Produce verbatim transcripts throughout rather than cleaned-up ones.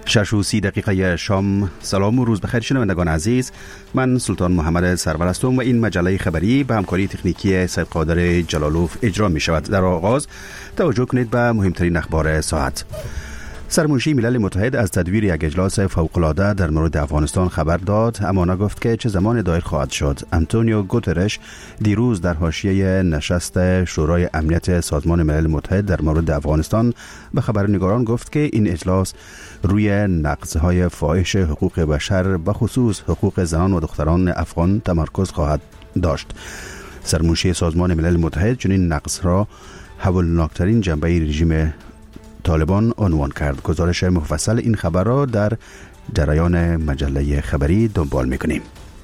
شش و سی دقیقه شام. سلام و روز بخیر شنوندگان عزیز، من سلطان محمد سرور هستم و این مجله خبری به همکاری تکنیکی سید قادر جلالوف اجرا می شود. در آغاز توجه کنید به مهمترین اخبار ساعت. سرمنشی ملل متحد از تدویر یک اجلاس فوق‌العاده در مورد افغانستان خبر داد، اما نگفت که چه زمان دایر خواهد شد. آنتونیو گوترش دیروز در حاشیه نشست شورای امنیت سازمان ملل متحد در مورد افغانستان به خبرنگاران گفت که این اجلاس روی نقض‌های فاحش حقوق بشر به خصوص حقوق زنان و دختران افغان تمرکز خواهد داشت. سرمنشی سازمان ملل متحد چنین نقض را هولناکترین جنبه رژیم طالبان عنوان کرد. گزارش مفصل این خبر را در جریان مجله خبری دنبال می‌کنیم.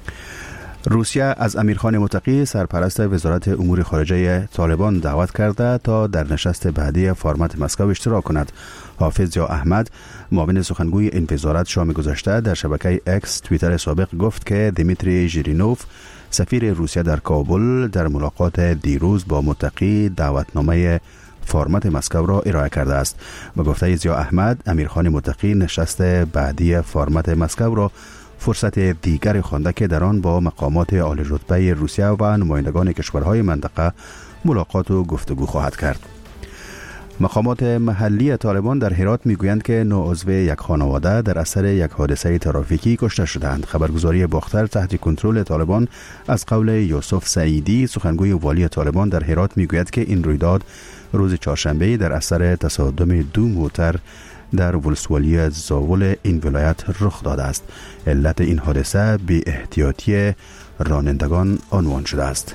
روسیه از امیرخان متقی سرپرست وزارت امور خارجه طالبان دعوت کرده تا در نشست بعدی فرمت مسکو اشتراک کند. حافظ یا احمد، معاون سخنگوی این وزارت، شام گذشته در شبکه اکس توییتر سابق گفت که دیمیتری ژیرینوف سفیر روسیه در کابل در ملاقات دیروز با متقی دعوتنامه فرمت مسکو را ارائه کرده است. با گفته ضیا احمد، امیرخان متقی نشست بعدی فرمت مسکو را فرصت دیگر خوانده که در آن با مقامات عالی رتبه روسیه و نمایندگان کشورهای منطقه ملاقات و گفتگو خواهد کرد. مقامات محلی طالبان در هرات میگویند که نو عضو یک خانواده در اثر یک حادثه ترافیکی کشته شدند. خبرگزاری باختر تحت کنترل طالبان از قول یوسف سعیدی، سخنگوی والی طالبان در هرات، میگوید که این رویداد روز چهارشنبه در اثر تصادم دو موتر در ولسوالی زاول این ولایت رخ داده است. علت این حادثه بی احتیاطی رانندگان عنوان شده است.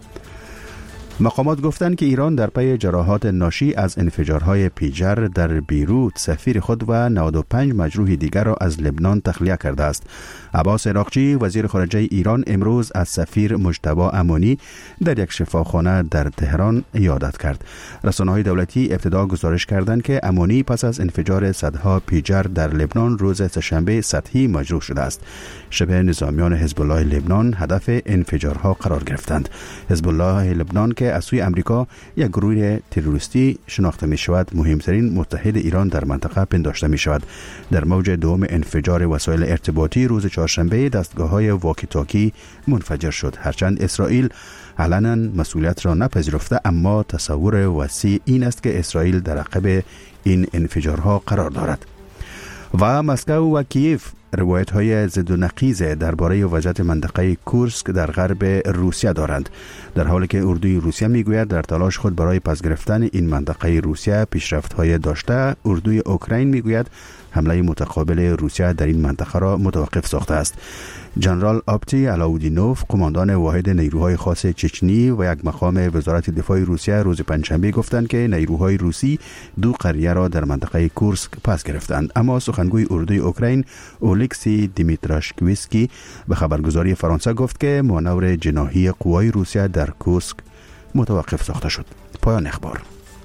مقامات گفتند که ایران در پی جراحات ناشی از انفجارهای پیجر در بیروت سفیر خود و نود و پنج مجروح دیگر را از لبنان تخلیه کرده است. عباس عراقچی، وزیر خارجه ایران، امروز از سفیر مجتبی امانی در یک شفاخانه در تهران یادت کرد. رسانه‌های دولتی ابتدا گزارش کردند که امانی پس از انفجار صدها پیجر در لبنان روز سه‌شنبه سطحی مجروح شده است. شبه نظامیان حزب الله لبنان هدف انفجارها قرار گرفتند. حزب الله لبنان که از سوی امریکا یک گروه تروریستی شناخته می شود، مهمترین متحد ایران در منطقه پنداشته می شود. در موج دوم انفجار وسایل ارتباطی روز چهارشنبه دستگاه های واکی تاکی منفجر شد. هرچند اسرائیل علنا مسئولیت را نپذیرفته، اما تصور وسیع این است که اسرائیل در عقب این انفجارها قرار دارد. و مسکو و کیف روایت های ضد و نقیض درباره وضعیت منطقه کورسک در غرب روسیه دارند، در حالی که اردوی روسیه میگوید در تلاش خود برای پس گرفتن این منطقه روسیه پیشرفت های داشته. اردوی اوکراین میگوید حمله متقابل روسیه در این منطقه را متوقف ساخته است. جنرال آپتی علاودینوف، قماندان واحد نیروهای خاص چچنی و یک مقام وزارت دفاع روسیه، روز پنجشنبه گفتند که نیروهای روسی دو قریه را در منطقه کورسک پس گرفتند. اما سخنگوی اردوی اوکراین اولکسی دیمیتراشکویسکی به خبرگزاری فرانسه گفت که مانور جناحی قوای روسیه در کورسک متوقف ساخته شد. پایان اخبار.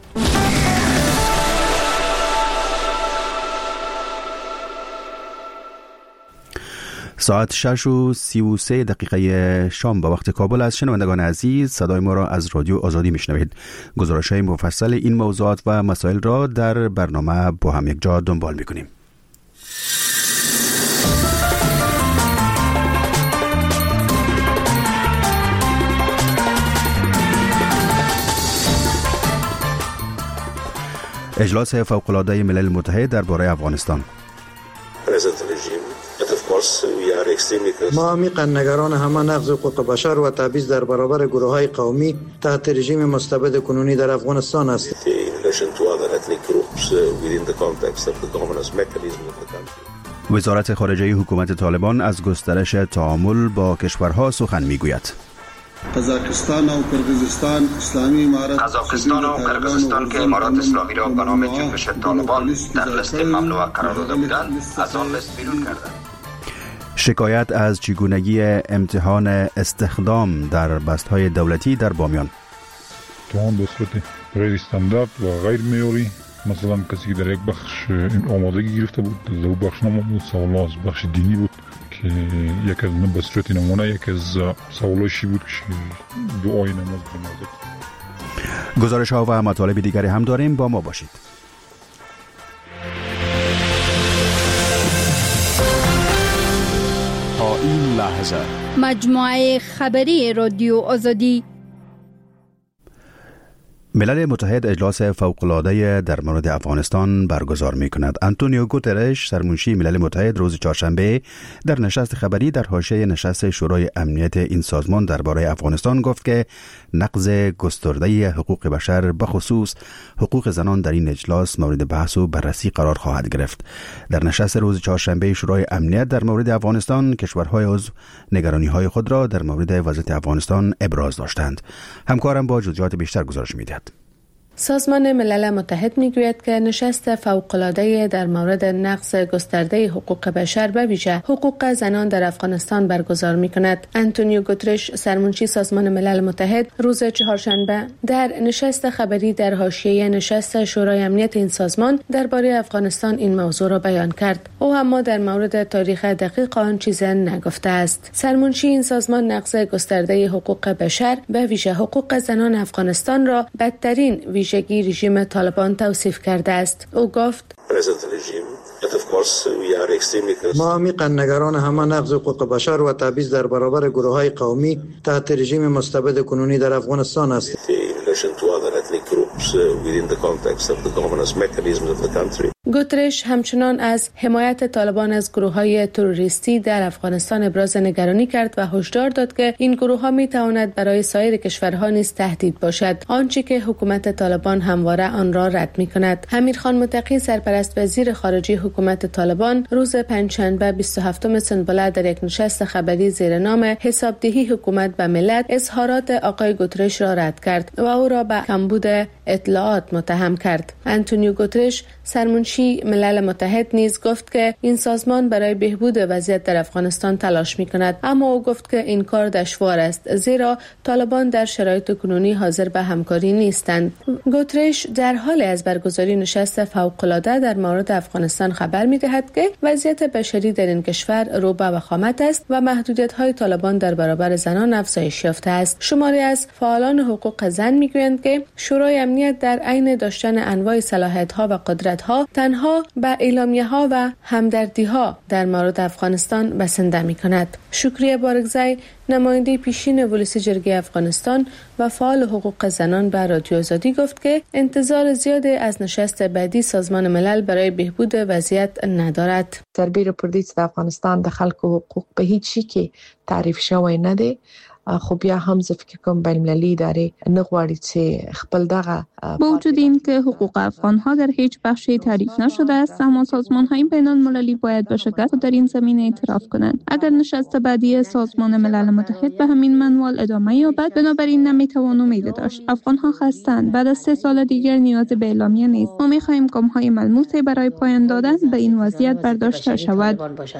ساعت شش و سی و سه دقیقه شام به وقت کابل است. شنوندگان عزیز، صدای ما را از رادیو آزادی میشنوید. گزارش‌های مفصل این موضوعات و مسائل را در برنامه با هم یک جا دنبال میکنیم. اجلاس فوق‌العاده ملل متحد درباره افغانستان. ما عمیقاً نگران همه نقض حقوق بشر و تبعیض در برابر گروه‌های قومی تحت رژیم مستبد کنونی در افغانستان است. وزارت خارجه حکومت طالبان از گسترش تعامل با کشورها سخن میگوید. قزاقستان و کرغیزستان اسلامی امارات قزاقستان و کرغیزستان که امارات اسلامی را به نام جنبش طالبان در لیست ممنوعه قرار داده بودند، از آن لیست بیرون کردند. شکایت از چگونگی امتحان استخدام در بست‌های دولتی در بامیان. امتحان به صورت غیر استاندارد و غیر معیاری، مثلا کسی که در یک بخش آمادگی گرفته بود، در دو بخش نمود، سوال از بخش دینی بود که یک از به صورت نمونه یک از سوالاشی بود که دعای نماز بنازد. گزارش ها و مطالب دیگری هم داریم، با ما باشید. این لحظه مجموعه خبری رادیو آزادی. ملل متحد اجلاس فوق‌العاده در مورد افغانستان برگزار می کند. آنتونیو گوترش سرمنشی ملل متحد روز چهارشنبه در نشست خبری در حاشیه نشست شورای امنیت این سازمان درباره افغانستان گفت که نقض گسترده حقوق بشر به خصوص حقوق زنان در این اجلاس مورد بحث و بررسی قرار خواهد گرفت. در نشست روز چهارشنبه شورای امنیت در مورد افغانستان کشورهای عضو نگرانی‌های خود را در مورد وضعیت افغانستان ابراز داشتند. همکارم با جزئیات بیشتر گزارش می‌دهد. سازمان ملل متحد میگوید که نشست فوق‌العاده در مورد نقض گسترده حقوق بشر به ویژه حقوق زنان در افغانستان برگزار میکند. آنتونیو گوترش سرمنشی سازمان ملل متحد روز چهارشنبه در نشست خبری در حاشیه نشست شورای امنیت این سازمان درباره افغانستان این موضوع را بیان کرد. او اما در مورد تاریخ دقیق آن چیزی نگفته است. سرمنشی این سازمان نقض گسترده حقوق بشر به ویژه حقوق زنان افغانستان را بدترین ویژگی رژیم طالبان توصیف کرده است. او گفت ما عمیقاً نگران همه نقض حقوق بشر و تبعیض در برابر گروه‌های قومی تحت رژیم مستبد کنونی در افغانستان هستیم. گوترش همچنان از حمایت طالبان از گروه‌های تروریستی در افغانستان ابراز نگرانی کرد و هشدار داد که این گروه‌ها می‌تواند برای سایر کشورها نیز تهدید باشد، آنچه که حکومت طالبان همواره آن را رد می‌کند. امیرخان متقی سرپرست وزیر خارجه حکومت طالبان روز پنجشنبه بیست و هفتم سنبله در یک نشست خبری زیر نام حسابدهی حکومت به ملت اظهارات آقای گوترش را رد کرد و او را به کمبود اطلاعات متهم کرد. آنتونیو گوترش سرمنشی ملل متحد نیز گفت که این سازمان برای بهبود وضعیت در افغانستان تلاش می‌کند، اما او گفت که این کار دشوار است زیرا طالبان در شرایط کنونی حاضر به همکاری نیستند. گوترش در حال از برگزاری نشست فوق‌العاده در مورد افغانستان خبر می‌دهد که وضعیت بشری در این کشور رو به وخامت است و محدودیت‌های طالبان در برابر زنان افزایش یافته است. شماری از فعالان حقوق زن می‌گویند که شورای امنیت در عین داشتن انواع صلاحیت‌ها و قدرت‌ها تنها به اعلامیه‌ها و همدردی‌ها در مورد افغانستان بسنده می‌کند. شکریه بارگزای نماینده پیشین ولسی جرگه افغانستان و فعال حقوق زنان به رادیو آزادی گفت که انتظار زیادی از نشست بعدی سازمان ملل برای بهبود وضعیت ندارد. تربیر پردیس د افغانستان د خلکو حقوق په هیڅ شي کې تعریف شوی نه دی. خو بیا هم زه فکر کوم بین المللي ادارې نه غواړي چې خپل دغه با وجود این که حقوق افغان‌ها در هیچ بخشی تعریف نشده است، اما سازمان‌های بین‌المللی باید به شدت در این زمینه اعتراف کنند. اگر نشست بعدی سازمان ملل متحد به همین منوال ادامه یابد، بنابراین نمی‌توان امید داشت. افغان‌ها خستند. بعد از سه سال دیگر نیاز به اعلامیه نیست. ما می‌خواهیم گام‌های ملموسی برای پایان دادن به این وضعیت برداشته شود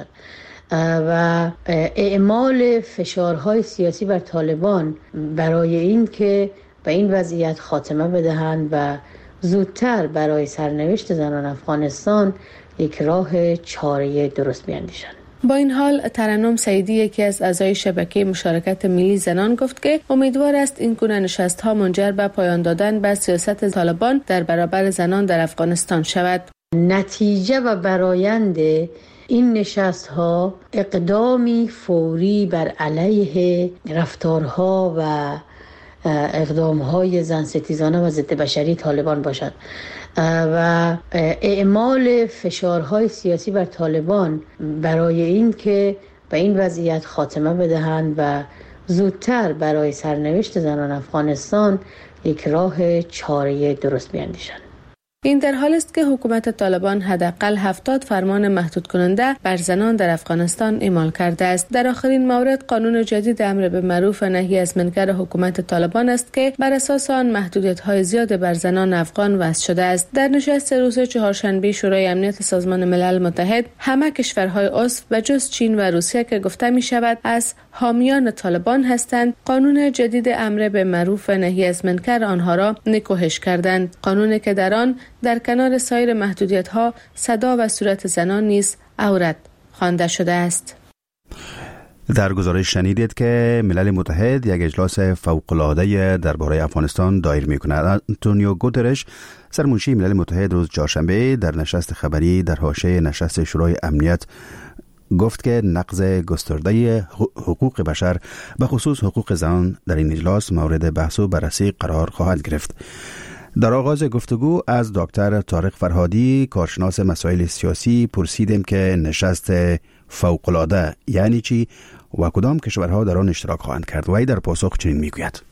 و اعمال فشارهای سیاسی بر طالبان برای این که به این وضعیت خاتمه بدهند و زودتر برای سرنوشت زنان افغانستان یک راه چاره درست بیاندیشند. با این حال ترنم سعیدی یکی از اعضای شبکه مشارکت ملی زنان گفت که امیدوار است این گونه نشست‌ها منجر به پایان دادن به سیاست طالبان در برابر زنان در افغانستان شود. نتیجه و برآیند این نشست ها اقدامی فوری بر علیه رفتارها و اقدامهای زن ستیزانه و ضد بشری طالبان باشد و اعمال فشارهای سیاسی بر طالبان برای این که به این وضعیت خاتمه بدهند و زودتر برای سرنوشت زنان افغانستان یک راه چاره درست بیاندیشند. این در حال است که حکومت طالبان حداقل هفتاد فرمان محدود کننده بر زنان در افغانستان اعمال کرده است. در آخرین مورد قانون جدید امر به معروف و نهی از منکر حکومت طالبان است که بر اساس آن محدودیت‌های زیاد بر زنان افغان وضع شده است. در نشست روز چهارشنبه شورای امنیت سازمان ملل متحد همه کشورهای عضو به جز چین و روسیه که گفته می شود از حامیان طالبان هستند، قانون جدید امر به معروف و نهی از منکر آنها را نکوهش کردند. قانونی که در آن در کنار سایر محدودیت‌ها صدا و صورت زنان نیز عورت خوانده شده است. در گزارش شنیدید که ملل متحد یک اجلاس فوق‌العاده درباره افغانستان دایر می‌کند. آنتونیو گوترش سرمنشی ملل متحد روز چهارشنبه در نشست خبری در حاشیه نشست شورای امنیت گفت که نقض گسترده حقوق بشر به خصوص حقوق زنان در این اجلاس مورد بحث و بررسی قرار خواهد گرفت. در آغاز گفتگو از دکتر طارق فرهادی کارشناس مسائل سیاسی پرسیدیم که نشست فوق‌العاده یعنی چی و کدام کشورها در آن اشتراک خواهند کرد و ای در پاسخ چنین میگوید.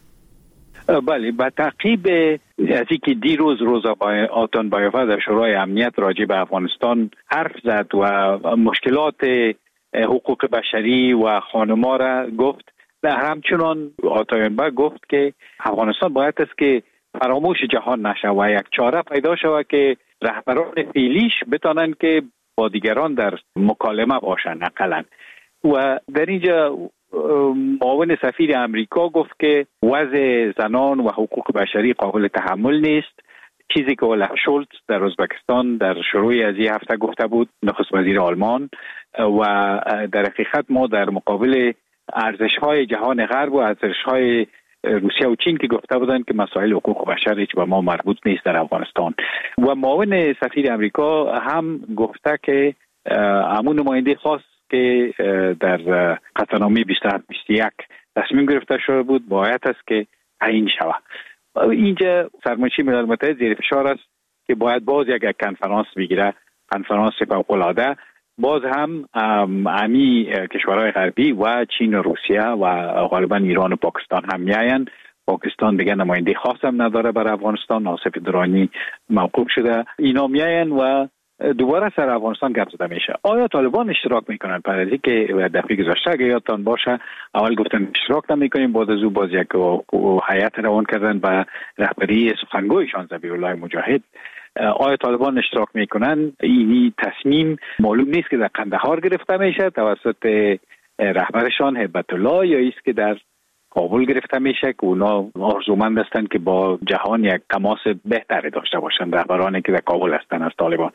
بله، با تعقیب از اینکه دیروز روزا آتون بایوفا در شورای امنیت راجع به افغانستان حرف زد و مشکلات حقوق بشری و خانما را گفت، در همچنان آتون با گفت که افغانستان باید است که فراموش جهان نشه و یک چاره پیدا شود که رهبران فعلیش بتانند که با دیگران در مکالمه باشند اقلا. و در اینجا معاون سفیر امریکا گفت که وضع زنان و حقوق بشری قابل تحمل نیست، چیزی که اولف شولتز در ازبکستان در شروع از این هفته گفته بود، نخست وزیر آلمان. و در حقیقت ما در مقابل ارزش‌های جهان غرب و ارزش‌های روسیه و چین که گفته بودند که مسائل حقوق بشر هیچ به ما مربوط نیست در افغانستان. و معاون سفیر امریکا هم گفته که همون نماینده خاص که در قطعنامه بیست و هفت بیست و یک تصمیم گرفته شده بود باید است که تعیین شود. اینجا سرمنشی ملل متحد زیر فشار است که باید باز یک کنفرانس بگیره، کنفرانس فوق‌العاده. باز هم امی کشورهای غربی و چین و روسیه و غالبا ایران و پاکستان هم میاین. پاکستان دیگه نماینده خاص هم نداره برای افغانستان، آصف درانی موقوف شده. اینا میاین و دوباره سر افغانستان گپ زده میشه. آیا طالبان اشتراک میکنن؟ پرازی که دفعه گذشته اگه یادتان باشه اول گفتن اشتراک نمیکنیم، بعد از او باز یک هیئت روان کردن به رهبری سخنگویشان ذبیح الله مجاهد. آیا طالبان اشتراک میکنن؟ اینی تصمیم معلوم نیست که در قندهار گرفته میشه توسط رهبرشان هیبت الله یا است که در کابل گرفته میشه که اونا آرزومند هستند که با جهان یک تماس بهتری داشته باشند، رهبرانی که در کابل هستند از طالبان.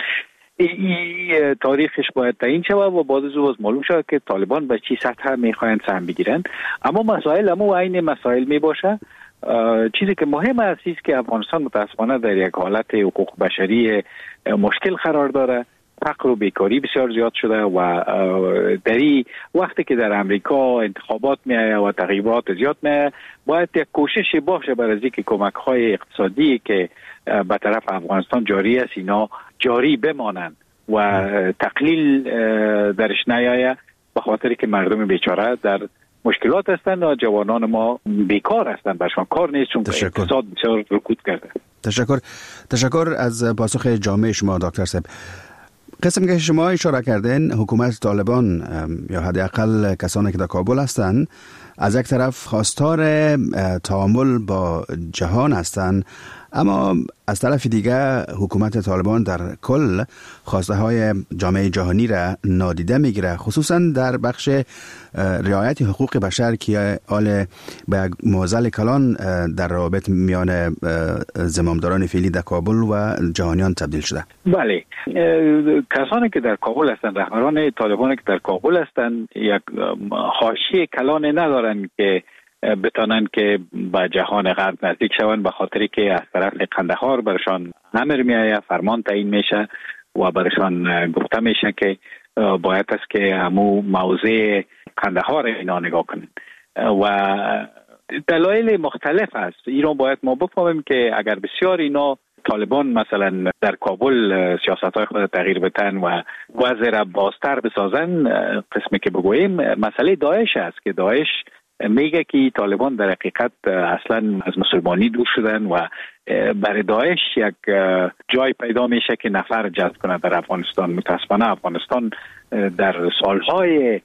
این تاریخش باید تعیین شود و بعد از او معلوم شود که طالبان به چی سطح میخواین سهم بگیرن. اما مسائل همو عین مسائل میباشه. چیزی که مهم است است که افغانستان متاسفانه در یک حالت حقوق بشری مشکل قرار داره. فقر و بیکاری بسیار زیاد شده و در این وقتی که در امریکا انتخابات میآید و تغییرات زیاد میآید باید یک کوشش باشه برای اینکه کمک‌های اقتصادی که به طرف افغانستان جاری است اینا جاری بمانند و تقلیل درش نیاید، به خاطر که مردم بیچاره در مشکلات هستند و جوانان ما بیکار هستند، برشان کار نیست چون اقتصاد بسیار رکود کرده. تشکر تشکر از پاسخ جامع شما دکتر صاحب. قسم که شما اشاره کردین حکومت طالبان یا حداقل کسانی که در کابل هستند از یک طرف خواستار تعامل با جهان هستند، اما از طرف دیگه حکومت طالبان در کل خواسته های جامعه جهانی را نادیده میگیره، خصوصا در بخش رعایت حقوق بشر که آل به معضل کلان در رابط میان زمامداران فعلی در کابل و جهانیان تبدیل شده. بله، کسانی که در کابل هستند، رهبران طالبان که در کابل هستند، یک حاشیه کلان ندارن که بتانند که به جهان غرب نزدیک شوند، به خاطری که از طرف قندهار برشان امر میآید، فرمان تعیین میشه و برشان گفته میشه که باید است که همو موضع قندهار اینا نگاه کنند و دلایل مختلف است. ایران باید ما بفهمیم که اگر بسیار اینا طالبان مثلا در کابل سیاست‌های خود تغییر بدن و وضع را بازتر بسازن، قسمی که بگوییم مسئله داعش است که داعش میگه که طالبان در حقیقت اصلا از مسلمانی دور شدن و برای داعش یک جای پیدا میشه که نفر جذب کنه در افغانستان. متاسفانه افغانستان در سالهای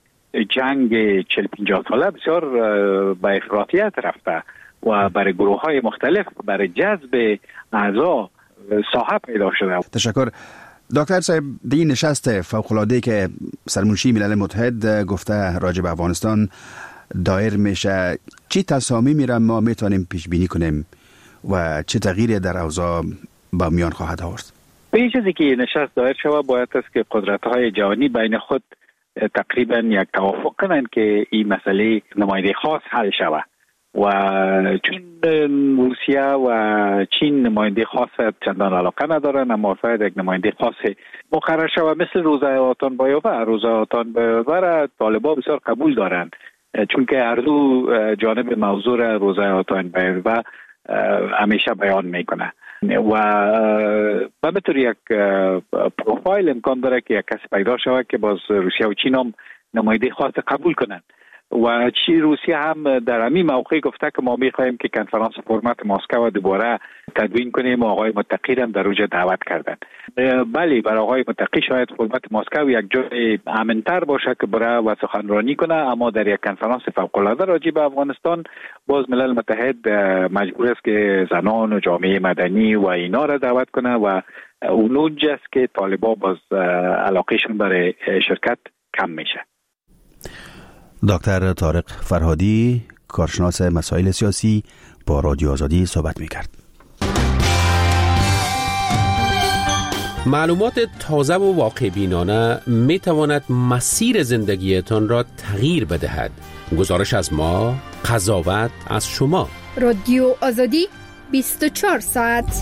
جنگ چهل پنجاه ساله بسیار به افراطیت رفته و برای گروه های مختلف برای جذب اعضا ساحه پیدا شده. تشکر دکتر صاحب. دی نشست فوق‌العاده که سرمنشی ملل متحد گفته راجع به افغانستان دایر میشه، چی تصامیمی را ما میتونیم پیش بینی کنیم و چه تغییری در اوضاع با میان خواهد آورد؟ به چیزی که نشست دایر شود باید است که قدرت‌های جهانی بین خود تقریبا یک توافق کنند که این مسئله نماینده خاص حل شود و چون روسیه و چین نماینده خاص چندان علاقه ندارن، اما شاید یک نماینده خاص مقرر شود مثل روزه آتان بایوه. روزه آتان بایوه را طالبان بسیار قبول دارند، چون که هر دو جانب موضوع روزه آتان بایوه همیشه بیان میکنه و به طور یک پروفایل امکان داره که یک کسی پیدا شود که باز روسیه و چین هم نماینده خاص قبول کنند. و چی روسیه هم در همین موقع گفته که ما میخواهیم که کنفرانس فرمت مسکو دوباره تدوین کنیم و آقای متقی هم در اونجا دعوت کردن. بله، برای آقای متقی شاید فرمت مسکو یک جای امن‌تر باشه که برای و سخنرانی کنه، اما در یک کنفرانس فوق‌العاده راجع به افغانستان باز ملل متحد مجبور است که زنان و جامعه مدنی و اینا را دعوت کنه و اونجاست که طالبان باز علاقهشون برای شرکت کم میشه. دکتر طارق فرهادی، کارشناس مسائل سیاسی، با رادیو آزادی صحبت می‌کرد. معلومات تازه و واقع بینانه می تواند مسیر زندگیتان را تغییر بدهد. گزارش از ما، قضاوت از شما. رادیو آزادی بیست و چهار ساعت.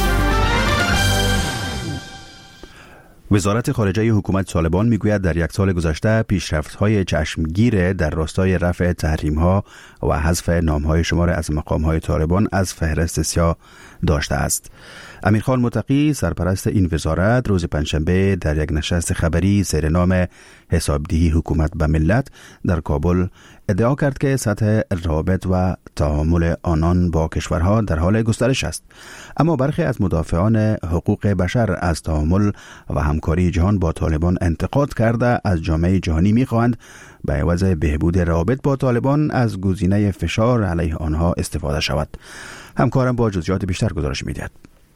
وزارت خارجه حکومت طالبان میگوید در یک سال گذشته پیشرفت‌های چشمگیر در راستای رفع تحریم‌ها و حذف نام‌های شمار از مقام‌های طالبان از فهرست سیاه داشته است. امیرخان متقی، سرپرست این وزارت، روز پنجشنبه در یک نشست خبری زیر نام حسابدهی حکومت به ملت در کابل ادعا کرد که سطح روابط و تعامل آنان با کشورها در حال گسترش است. اما برخی از مدافعان حقوق بشر از تعامل و همکاری جهان با طالبان انتقاد کرده از جامعه جهانی می‌خواهند به عوض بهبود روابط با طالبان از گزینه فشار علیه آنها استفاده شود. همکارم با جزئیات بیشتر گزارش می‌دهد.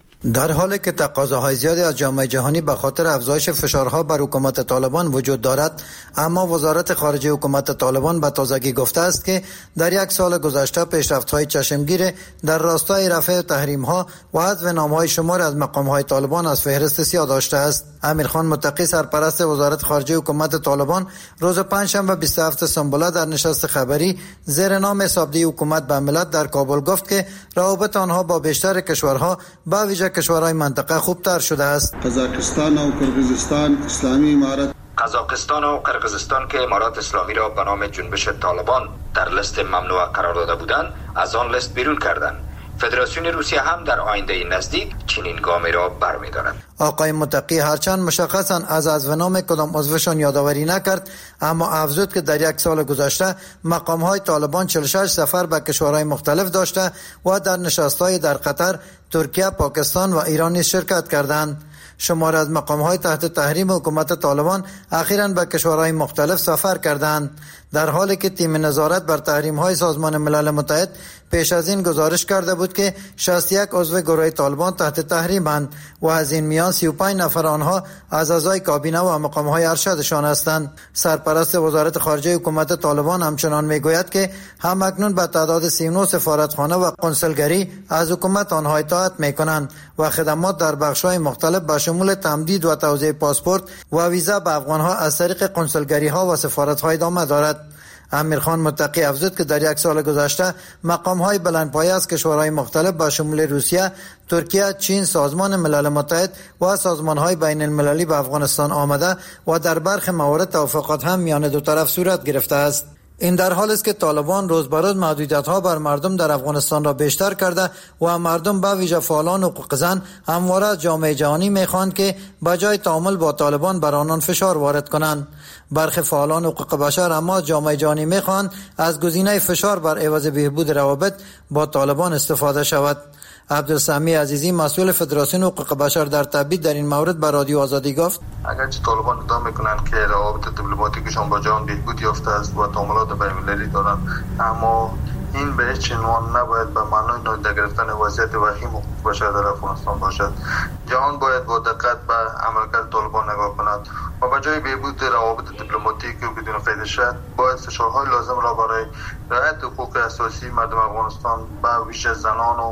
در حالی که تقاضاهای زیادی از جامعه جهانی به خاطر افزایش فشارها بر حکومت طالبان وجود دارد، اما وزارت خارجه حکومت طالبان به تازگی گفته است که در یک سال گذشته پیشرفت‌های چشمگیر در راستای رفع تحریم‌ها و حذف نام‌های شمار از مقام‌های طالبان از فهرست سیاه داشته است. امیرخان متقی، سرپرست وزارت خارجه حکومت طالبان، روز پنجشنبه بیست و هفتم سنبله در نشست خبری زیر نام حسابدهی حکومت به ملت در کابل گفت که روابط آنها با بیشتر کشورها به ویژه کشورهای منطقه خوبتر شده است. قزاقستان و کرغزستان اسلامی امارت قزاقستان و قرقیزستان که امارات اسلامی را به نام جنبش طالبان در لیست ممنوعه قرار داده بودند، از آن لیست بیرون کردند. فدراسیون روسیه هم در آینده نزدیک چنین گامی را برمی‌دارد. آقای متقی هرچند مشخصاً از از نام کدام عضوشان یادآوری نکرد، اما افزود که در یک سال گذشته مقام‌های طالبان چهل و شش سفر به کشورهای مختلف داشته و در نشست‌های در قطر، ترکیه، پاکستان و ایران نیز شرکت کردند. شمار از مقام‌های تحت تحریم حکومت طالبان اخیراً به کشورهای مختلف سفر کردند، در حالی که تیم نظارت بر تحریم‌های سازمان ملل متحد پیش از این گزارش کرده بود که شصت و یک عضو گروه طالبان تحت تحریم‌اند و از این میان سی و پنج نفر آنها از اعضای کابینه و مقام‌های ارشدشان هستند. سرپرست وزارت خارجه حکومت طالبان همچنان میگوید که هم اکنون به تعداد سی و نه سفارتخانه و قنصلگری از حکومت آنها اطاعت می‌کنند و خدمات در بخش‌های مختلف به شمول تمدید و توزیع پاسپورت و ویزا به افغان‌ها از طریق قنصلگری‌ها و سفارت‌ها ادامه دارد. امیرخان متقی افزود که در یک سال گذشته مقام‌های بلندپایه از کشورهای مختلف به شمول روسیه، ترکیه، چین، سازمان ملل متحد و سازمان‌های بین المللی به افغانستان آمده و در برخی موارد توافقات هم میان دو طرف صورت گرفته است. این در حالی است که طالبان روز به روز محدودیت‌ها بر مردم در افغانستان را بیشتر کرده و مردم به ویژه فعالان حقوق زن همواره از جامعه جهانی می‌خواهند که بجای تعامل با طالبان بر آنان فشار وارد کنند. برخی فعالان حقوق بشر اما جامعه جهانی می‌خواهند از گزینه فشار بر عوض بهبود روابط با طالبان استفاده شود. عبدالسمی عزیزی، مسئول فدراسیون حقوق بشر در تبعید، در این مورد به رادیو آزادی گفت: اگرچه طالبان ادعا میکنند که روابط دیپلماتیکشان با جهان بهبود یافته است و تعاملات بین‌المللی دارند، اما این به هیچ عنوان نباید به معنای نادیده گرفتن وضعیت وخیم حقوق بشر در افغانستان باشد. جهان باید با دقت به عملکرد طالبان نگاه کند و به جای بهبود روابط دیپلماتیک و بدون فایده شد، باید فشارهای لازم را برای رعایت حقوق اساسی مردم افغانستان به ویژه زنان و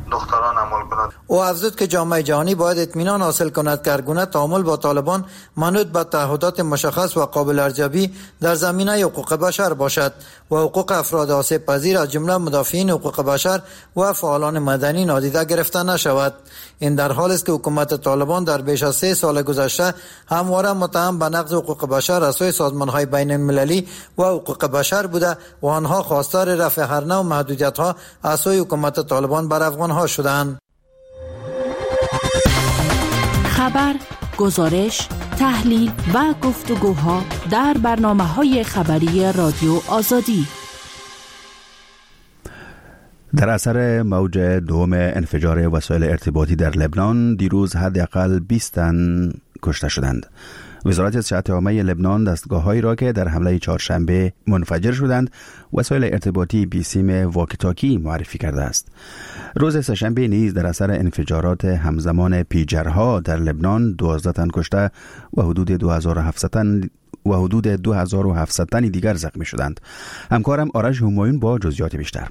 دختران عمل کند. او افزود که جامعه جهانی باید اطمینان حاصل کند که هرگونه تعامل با طالبان منوط به تعهدات مشخص و قابل ارزیابی در زمینه حقوق بشر باشد و حقوق افراد آسیب پذیر از جمله مدافعین حقوق بشر و فعالان مدنی نادیده گرفته نشود. این در حالی است که حکومت طالبان در بیش از سه سال گذشته همواره متهم به نقض حقوق بشر از سوی سازمان‌های بین المللی و حقوق بشر بوده و آنها خواستار رفع هر نوع محدودیت‌ها از سوی حکومت طالبان بر افغان‌ها شدند. خبر، گزارش، تحلیل و گفتگوها در برنامه‌های خبری رادیو آزادی. در اثر موج دوم انفجار وسایل ارتباطی در لبنان دیروز حداقل بیست تن کشته شدند. وزارت صحت عامه لبنان دستگاه‌هایی را که در حمله چهارشنبه منفجر شدند وسایل ارتباطی بیسیم واکی‌تاکی معرفی کرده است. روز سه‌شنبه نیز در اثر انفجارات همزمان پیجرها در لبنان دوازده تن کشته و حدود دو هزار و هفتصد تن و حدود دو هزار و هفتصد تن دیگر زخمی شدند. همکارم آرش همایون با جزئیات بیشتر.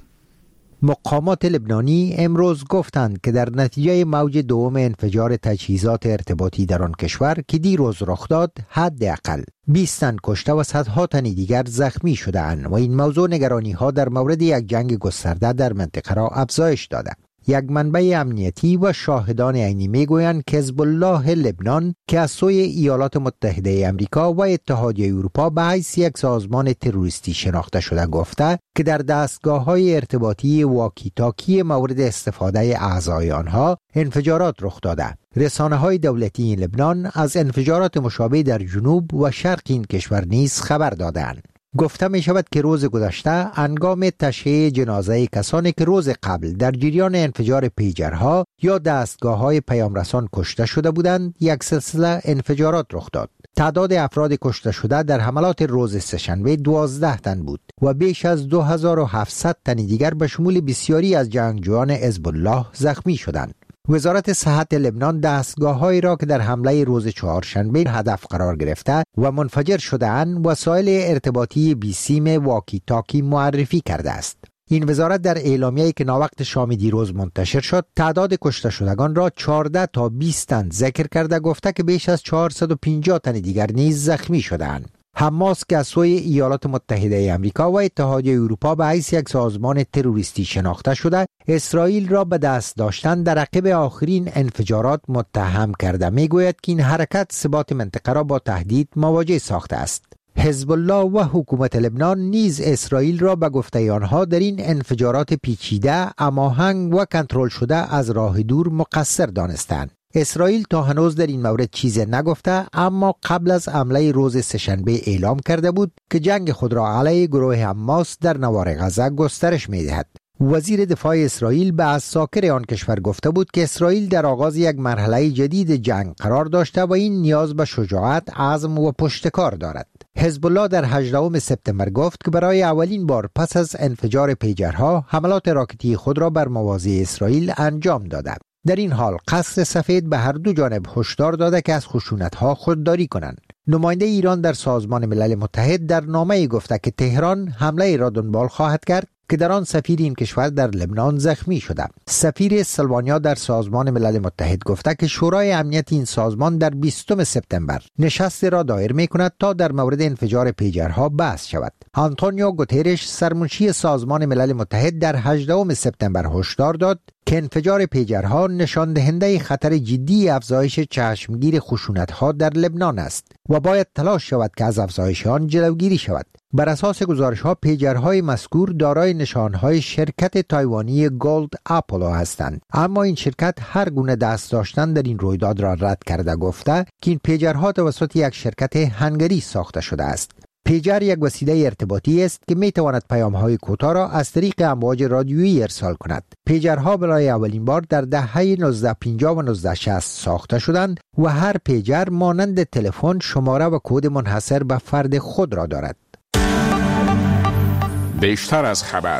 مقامات لبنانی امروز گفتند که در نتیجه موج دوم انفجار تجهیزات ارتباطی در آن کشور که دیروز رخ داد حداقل بیست تن کشته و صدها تن دیگر زخمی شده‌اند و این موضوع نگرانی‌ها در مورد یک جنگ گسترده در منطقه را افزایش داده. یک منبع امنیتی و شاهدان عینی میگویند که حزب الله لبنان که از سوی ایالات متحده آمریکا و اتحادیه اروپا به حیث یک سازمان تروریستی شناخته شده گفته که در دستگاه‌های ارتباطی واکی تاکی مورد استفاده اعضای آنها انفجارات رخ داده. رسانه‌های دولتی لبنان از انفجارات مشابه در جنوب و شرق این کشور نیز خبر دادند. گفته می شود که روز گذشته هنگام تشییع جنازه کسانی که روز قبل در جریان انفجار پیجرها یا دستگاه‌های پیامرسان کشته شده بودند یک سلسله انفجارات رخ داد. تعداد افراد کشته شده در حملات روز سه‌شنبه دوازده تن بود و بیش از دو هزار و هفتصد تن دیگر به شمول بسیاری از جنگجویان حزب الله زخمی شدند. وزارت صحت لبنان دستگاه‌هایی را که در حمله روز چهارشنبه هدف قرار گرفته و منفجر شده‌اند وسایل ارتباطی بیسیم واکی تاکی معرفی کرده است. این وزارت در اعلامیه‌ای که ناوقت شام دیروز منتشر شد تعداد کشته شدگان را چهارده تا بیست تن ذکر کرده گفته که بیش از چهارصد و پنجاه تن دیگر نیز زخمی شده‌اند. حماس که از سوی ایالات متحده آمریکا و اتحادیه اروپا به حیث یک سازمان تروریستی شناخته شده اسرائیل را به دست داشتن در عقب آخرین انفجارات متهم کرده میگوید که این حرکت ثبات منطقه را با تهدید مواجه ساخته است. حزب الله و حکومت لبنان نیز اسرائیل را به گفته آنها در این انفجارات پیچیده، هماهنگ و کنترل شده از راه دور مقصر دانستند. اسرائیل تا هنوز در این مورد چیزی نگفته اما قبل از حمله روز سه‌شنبه اعلام کرده بود که جنگ خود را علیه گروه حماس در نوار غزه گسترش می‌دهد. وزیر دفاع اسرائیل به عساکر آن کشور گفته بود که اسرائیل در آغاز یک مرحله جدید جنگ قرار داشته و این نیاز به شجاعت، عزم و پشتکار دارد. حزب الله در هجدهم سپتامبر گفت که برای اولین بار پس از انفجار پیجرها حملات راکتی خود را بر مواضع اسرائیل انجام داده. در این حال قصر سفید به هر دو جانب هشدار داده که از خشونت‌ها خودداری کنند. نماینده ایران در سازمان ملل متحد در نامه‌ای گفته که تهران حمله را دنبال خواهد کرد که در آن سفیر این کشور در لبنان زخمی شده. سفیر سلوانیا در سازمان ملل متحد گفته که شورای امنیت این سازمان در بیستم سپتامبر نشستی را دایر می‌کند تا در مورد انفجار پیجرها بحث شود. آنتونیو گوترش سرمنشی سازمان ملل متحد در هجدهم سپتامبر هشدار داد که انفجار پیجرها نشان دهنده خطر جدی افزایش چشمگیر خشونت‌ها در لبنان است و باید تلاش شود که از افزایش آن جلوگیری شود. بر اساس گزارش‌ها پیجرهای مذکور دارای نشانهای شرکت تایوانی گولد اپولو هستند، اما این شرکت هر گونه دست داشتن در این رویداد را رد کرده گفته که این پیجرها توسط یک شرکت هنگری ساخته شده است. پیجر یک وسیله ارتباطی است که می تواند پیام‌های کوتاه را از طریق امواج رادیویی ارسال کند. پیجرها برای اولین بار در دهه نوزده پنجاه و نوزده شصت ساخته شدند و هر پیجر مانند تلفن شماره و کد منحصر به فرد خود را دارد. بیشتر از خبر.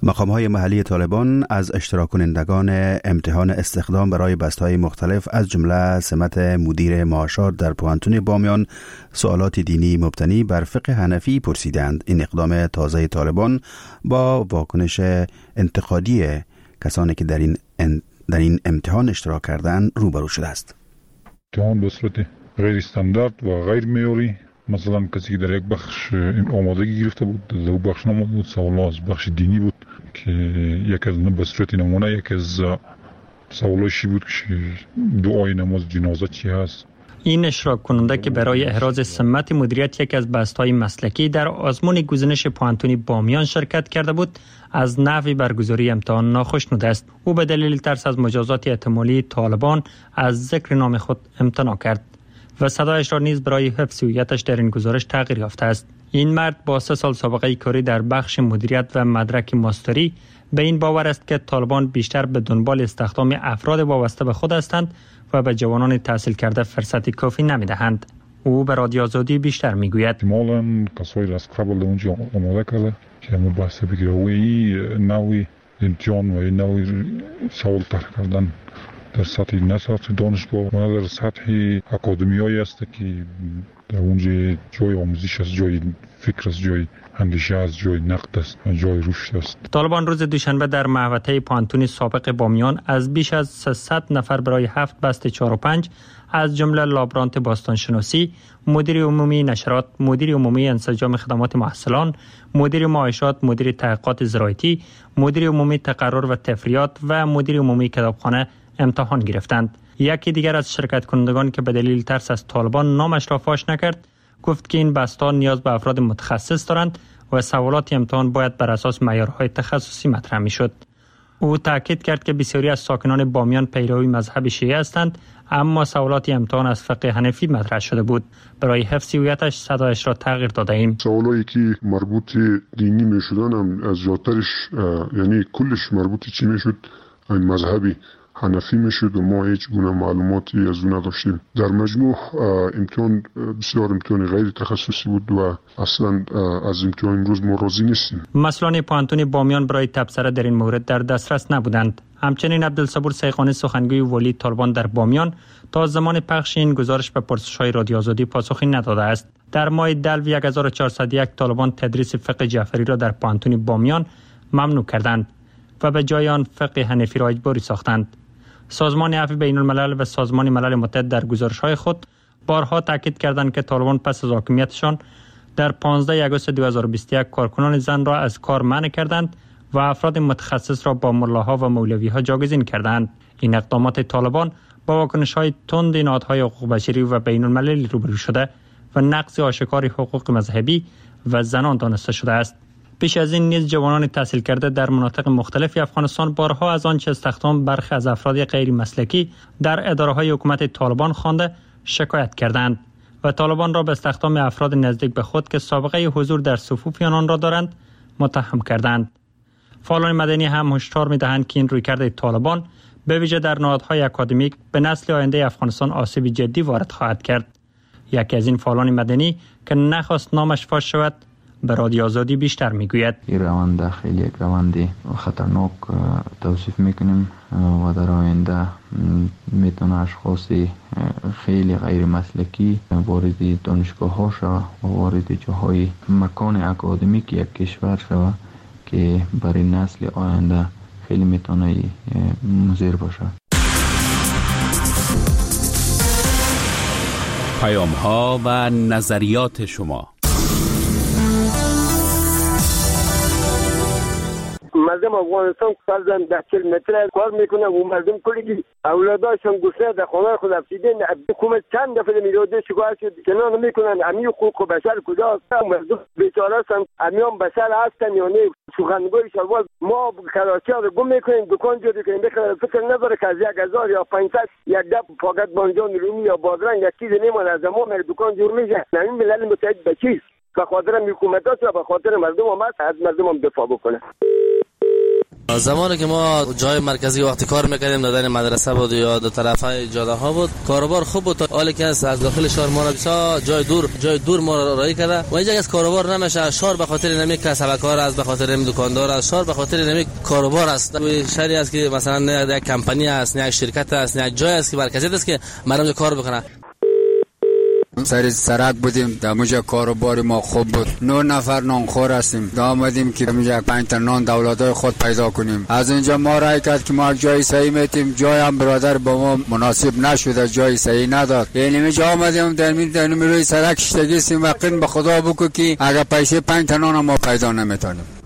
مقام‌های محلی طالبان از اشتراک کنندگان امتحان استخدام برای بسته‌های مختلف از جمله سمت مدیر معاشات در پوانتون بامیان سوالات دینی مبتنی بر فقه حنفی پرسیدند. این اقدام تازه طالبان با واکنش انتقادی کسانی که در این در این امتحان اشتراک کردند روبرو شده است. امتحان به صورت غیر استاندارد و غیر معیاری، مثلا کسی که در یک بخش آمادگی گرفته بود در او بخش نموده بود، سوالات از بخش دینی بود که یک از به صورت نمونه یک از سوالاشی بود که دعای نماز جنازه چی هست. این اشتراک کننده که برای احراز سمت مدیریت یک از بسته‌های مسلکی در آزمون گزینش پوانتونی بامیان شرکت کرده بود، از نحوی برگزاری امتحان ناخوشنود است. او به دلیل ترس از مجازات احتمالی طالبان از ذکر نام خود امتناع کرد و صدایش را نیز برای حفظ هویتش در این گزارش تغییر یافته است. این مرد با سه سال سابقه کاری در بخش مدیریت و مدرک ماستری به این باور است که طالبان بیشتر به دنبال استخدام افراد وابسته به خود هستند و به جوانان تحصیل کرده فرصتی کافی نمیدهند. او به رادیو آزادی بیشتر میگوید احتمالاً کسایی را از قبل اونجا آماده کرده که ما بحث بگیره و این نوعی امتحان و این نوعی سوال طرح کردن در سطح نه سطح دانشگاه و در سطح اکادمیایی است که در اونجا جای آموزش است، جای فکر است، جای اندیشه است، جای نقد است و جای رشد است. طالبان روز دوشنبه در محوطه پوانتون سابق بامیان از بیش از سیصد نفر برای هفت بست چهار و پنج از جمله لابرانت باستانشناسی، مدیر عمومی نشرات، مدیر عمومی انسجام خدمات محصلان، مدیر معاشات، مدیر تحقیقات زراعتی، مدیر عمومی تقرر و تفریات و مدیر عمومی کتابخانه امتحان گرفتند. یکی دیگر از شرکت کنندگان که به دلیل ترس از طالبان نامش را فاش نکرد، گفت که این بسته‌ها نیاز به افراد متخصص دارند و سوالات امتحان باید بر اساس معیارهای تخصصی مطرح می‌شد. او تاکید کرد که بسیاری از ساکنان بامیان پیروی مذهب شیعه هستند، اما سوالات امتحان از فقه حنفی مطرح شده بود. برای حفظ هویتش صدایش را تغییر داده ایم. سوالایی که مربوط دینی می‌شدن هم از جاترش یعنی کلش مربوط چی می‌شد؟ این مذهبی حنفی میشد و ما هیچ گونه معلوماتی از اون نداشتیم. در مجموع امتحان بسیار امتحان غیر تخصصی بود و اصلا از امتحان امروز ما راضی نیستیم. مسئولان پوانتون بامیان برای تبصره در این مورد در دسترس نبودند. همچنین عبدالصبور سیخانی سخنگوی ولی طالبان در بامیان تا زمان پخش این گزارش به پرسش‌های رادیو آزادی پاسخی نداده است. در ماه دلو هزار و چهارصد و یک طالبان تدریس فقه جعفری را در پوانتون بامیان ممنوع کردند و به جای آن فقه حنفی را اجباری ساختند. سازمان عفو بین الملل و سازمان ملل متحد در گزارش‌های خود بارها تاکید کردند که طالبان پس از حاکمیتشان در پانزده آگوست دو هزار و بیست و یک کارکنان زن را از کار منع کردند و افراد متخصص را با ملاها و مولوی‌ها جایگزین کردند. این اقدامات طالبان با واکنش‌های تند نهادهای حقوق بشری و بین المللی روبرو شده و نقض آشکار حقوق مذهبی و زنان دانسته شده است. پیش از این نیز جوانان تحصیل کرده در مناطق مختلف افغانستان بارها از آنچه استخدام برخی از افراد غیر مسلکی در اداره‌های حکومت طالبان خوانده شکایت کردند و طالبان را به استخدام افراد نزدیک به خود که سابقه حضور در صفوف آنان را دارند متهم کردند. فعالان مدنی هم هشدار می‌دهند که این رویکرد طالبان به ویژه در نهادهای اکادمیک به نسل آینده افغانستان آسیب جدی وارد خواهد کرد. یکی از این فعالان مدنی که نخواست نامش فاش شود به رادیو آزادی بیشتر میگوید. این روند خیلی یک روند خطرناک توصیف میکنیم و در آینده میتونه اشخاصی خیلی غیر مسلکی وارد دانشگاه ها شود و وارد جاهای مکان اکادمیک یک کشور شود که برای نسل آینده خیلی میتونه مضر باشه. پیام ها و نظریات شما. مردم افغانستان فرضاً ده چهل متر کار میکنه و مردم کلی که اولاداشون گسله در خانه خود افسیدین حکومت چند دفعه میراده شکایت شد کنار میکنن امی حقوق بشر کجاست؟ مردم بیچاره هستن امیان بشر هستن یا نه؟ سخنگوی شلوار ما کراچی رو گم میکنیم دکان جوری کنیم بخیر فکر نداره که از یک هزار یا پانصد یک دب فقط بانجان رومی یا بادرنگ یک چیز نمیمونه از ما مر دکان جور میشه. نمی ملل متحد به چیز به خاطر حکومتات و به خاطر مردم هم از مردم هم دفاع بکنه. زمانی که ما جای مرکزی وقتی کار میکردیم دادن مدرسه بود یا دو طرفای جاده ها بود، کاروبار خوب بود، حالی که از داخل شهر ما را جای دور جای دور ما را رای کرده و اینجا از کاروبار نمیشه. شهر به خاطر نمی کسبکار است، به خاطر نمی دکاندار است، شهر به خاطر نمی کاروبار است. شهری است که مثلا یک کمپانی است، یک شرکت است، یک جای است که مرکزی است که مردم کار بکنه. سر سرک بودیم، در موجه کاروبار ما خوب بود. نه نفر نانخور هستیم. دا آمدیم که موجه پنج تا نان دولتای خود پیدا کنیم. از اینجا ما رای کرد که ما جای صحیح میتیم، جای هم برادر با ما مناسب نشده، جای صحیح نداد. یعنی اینجا آمدیم در می در روی سرک شتگیستیم و قین به خدا بگو که اگر پیسه پنج تا نان ما پیدا نمیتونیم.